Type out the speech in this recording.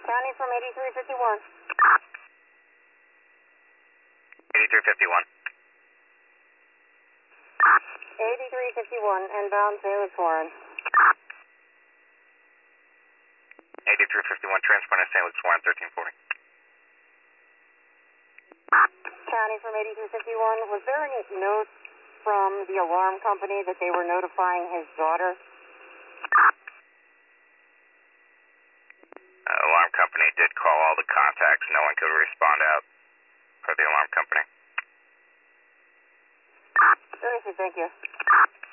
County from 8351. 8351. 8351, inbound St. Luke's Warren. 8351, transponding St. Luke's Warren, 1340. County from 8351, was there any note from the alarm company that they were notifying his daughter? Alarm company did call all the contacts. No one could respond out for the alarm company. Very good, thank you.